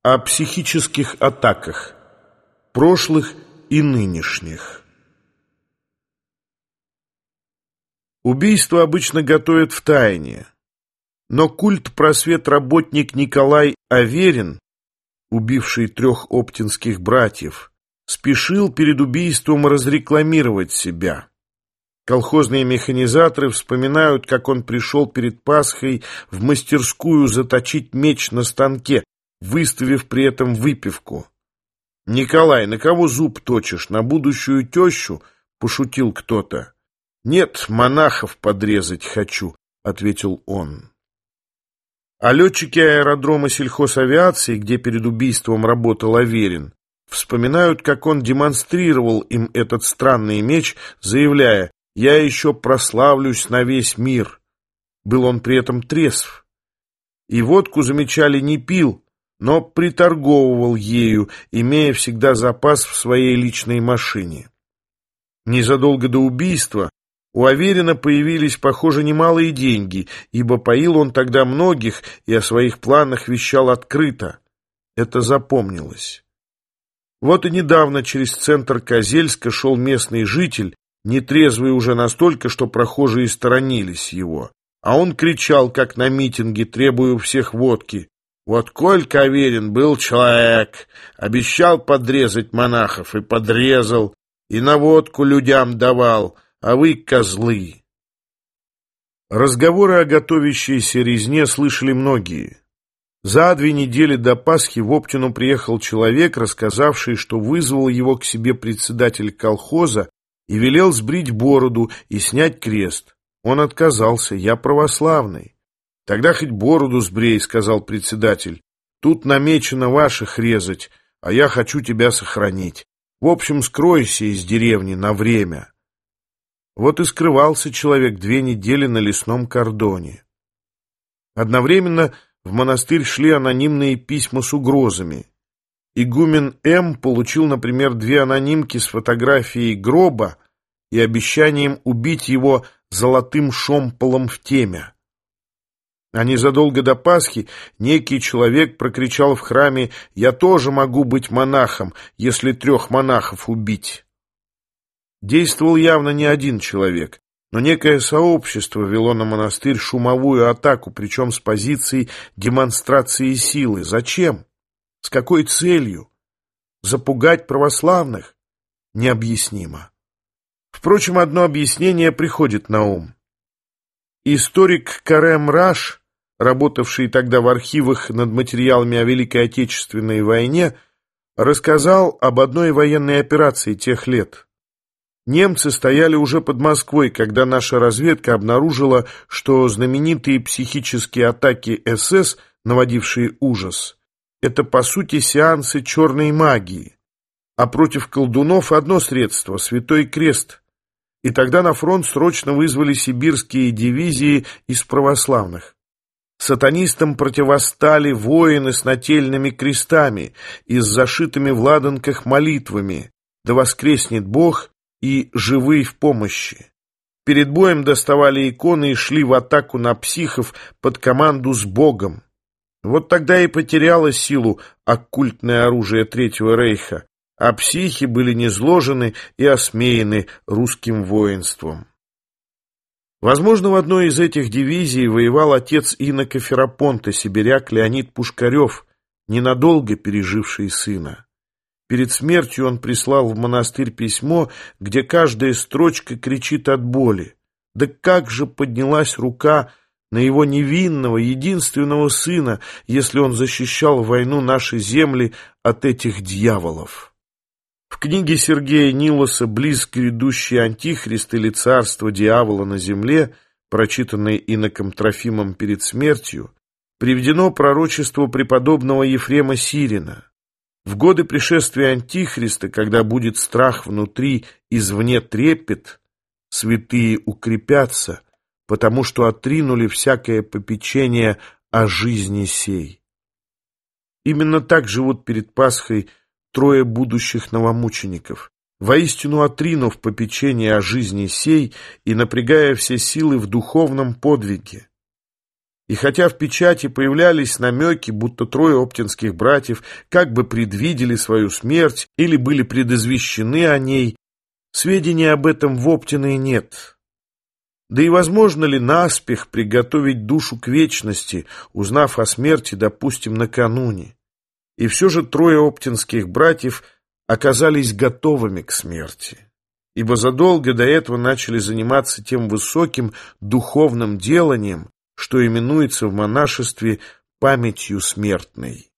О психических атаках, прошлых и нынешних. Убийство обычно готовят в тайне, но культ-просвет-работник Николай Аверин, убивший 3 оптинских братьев, спешил перед убийством разрекламировать себя. Колхозные механизаторы вспоминают, как он пришел перед Пасхой в мастерскую заточить меч на станке, выставив при этом выпивку. «Николай, на кого зуб точишь? На будущую тещу?» — пошутил кто-то. «Нет, монахов подрезать хочу», — ответил он. А летчики аэродрома сельхозавиации, где перед убийством работал Аверин, вспоминают, как он демонстрировал им этот странный меч, заявляя: «Я еще прославлюсь на весь мир». Был он при этом трезв. И водку, замечали, не пил, но приторговывал ею, имея всегда запас в своей личной машине. Незадолго до убийства у Аверина появились, похоже, немалые деньги, ибо поил он тогда многих и о своих планах вещал открыто. Это запомнилось. Вот и недавно через центр Козельска шел местный житель, нетрезвый уже настолько, что прохожие сторонились его. А он кричал, как на митинге, требуя у всех водки: «Вот Колька Аверин был человек, обещал подрезать монахов и подрезал, и на водку людям давал, а вы козлы». Разговоры о готовящейся резне слышали многие. За 2 недели до Пасхи в Оптину приехал человек, рассказавший, что вызвал его к себе председатель колхоза и велел сбрить бороду и снять крест. Он отказался: «Я православный». «Тогда хоть бороду сбрей», — сказал председатель. «Тут намечено ваших резать, а я хочу тебя сохранить. В общем, скройся из деревни на время». Вот и скрывался человек 2 недели на лесном кордоне. Одновременно в монастырь шли анонимные письма с угрозами. Игумен М. получил, например, 2 анонимки с фотографией гроба и обещанием убить его золотым шомполом в теме. А незадолго до Пасхи некий человек прокричал в храме: «Я тоже могу быть монахом, если 3 монахов убить». Действовал явно не один человек, но некое сообщество вело на монастырь шумовую атаку, причем с позиции демонстрации силы. Зачем? С какой целью? Запугать православных? Необъяснимо. Впрочем, одно объяснение приходит на ум. Историк Карем Раш, работавший тогда в архивах над материалами о Великой Отечественной войне, рассказал об одной военной операции тех лет. Немцы стояли уже под Москвой, когда наша разведка обнаружила, что знаменитые психические атаки СС, наводившие ужас, это по сути сеансы черной магии, а против колдунов одно средство — Святой Крест. И тогда на фронт срочно вызвали сибирские дивизии из православных. Сатанистам противостали воины с нательными крестами и с зашитыми в ладанках молитвами: «Да воскреснет Бог» и «Живый в помощи». Перед боем доставали иконы и шли в атаку на психов под команду с Богом. Вот тогда и потеряло силу оккультное оружие Третьего Рейха, а психи были низложены и осмеяны русским воинством. Возможно, в одной из этих дивизий воевал отец инока Ферапонта, сибиряк Леонид Пушкарев, ненадолго переживший сына. Перед смертью он прислал в монастырь письмо, где каждая строчка кричит от боли. Да как же поднялась рука на его невинного, единственного сына, если он защищал в войну наши земли от этих дьяволов? В книге Сергея Нилоса «Близко идущий антихрист или царство дьявола на земле», прочитанной иноком Трофимом перед смертью, приведено пророчество преподобного Ефрема Сирина. В годы пришествия Антихриста, когда будет страх внутри, извне трепет, святые укрепятся, потому что отринули всякое попечение о жизни сей. Именно так живут перед Пасхой 3 будущих новомучеников, воистину отринув попечение о жизни сей и напрягая все силы в духовном подвиге. И хотя в печати появлялись намеки, будто трое оптинских братьев как бы предвидели свою смерть или были предизвещены о ней, сведений об этом в Оптиной нет. Да и возможно ли наспех приготовить душу к вечности, узнав о смерти, допустим, накануне? И все же трое оптинских братьев оказались готовыми к смерти, ибо задолго до этого начали заниматься тем высоким духовным деланием, что именуется в монашестве памятью смертной.